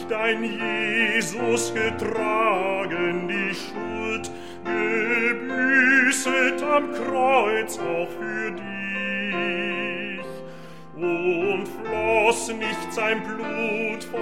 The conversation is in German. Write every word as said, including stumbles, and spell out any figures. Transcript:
dein Jesus getragen die Schuld, gebüßet am Kreuz auch für dich. Und floss nicht sein Blut